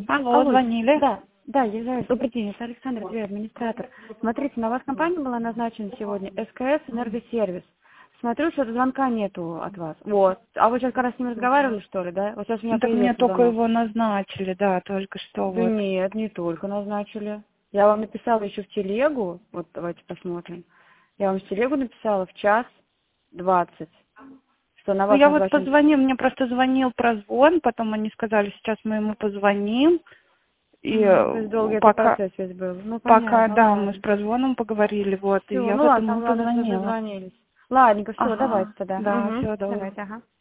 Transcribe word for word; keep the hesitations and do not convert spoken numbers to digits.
Алло, Алло, звонили? да, да, Езжай, добрый день, это Александр, дверь, администратор. Смотрите, на вас компания была назначена сегодня, СКС Энергосервис. Смотрю, что звонка нету от вас. Вот. А вы сейчас как раз с ним разговаривали, что ли, да? Вот сейчас у меня Ну, так мне появился только звонок. его назначили, да, только что Да вот. нет, не только назначили. Я вам написала еще в телегу, вот давайте посмотрим. Я вам в телегу написала в час двадцать, что на Ну, вас я вот назначен. позвонил, мне просто звонил прозвон, потом они сказали, сейчас мы ему позвоним. И Мгм, то есть долгий э, это пока, процесс весь был. Ну, пока, понятно, да, мы с ладно. прозвоном поговорили, вот, и Все, я ну вот ладно, ему там и главное, что позвонила. дозвонились. Ладненько, все, давайте Ага, тогда. да, Угу. все, доброго. Давайте, ага.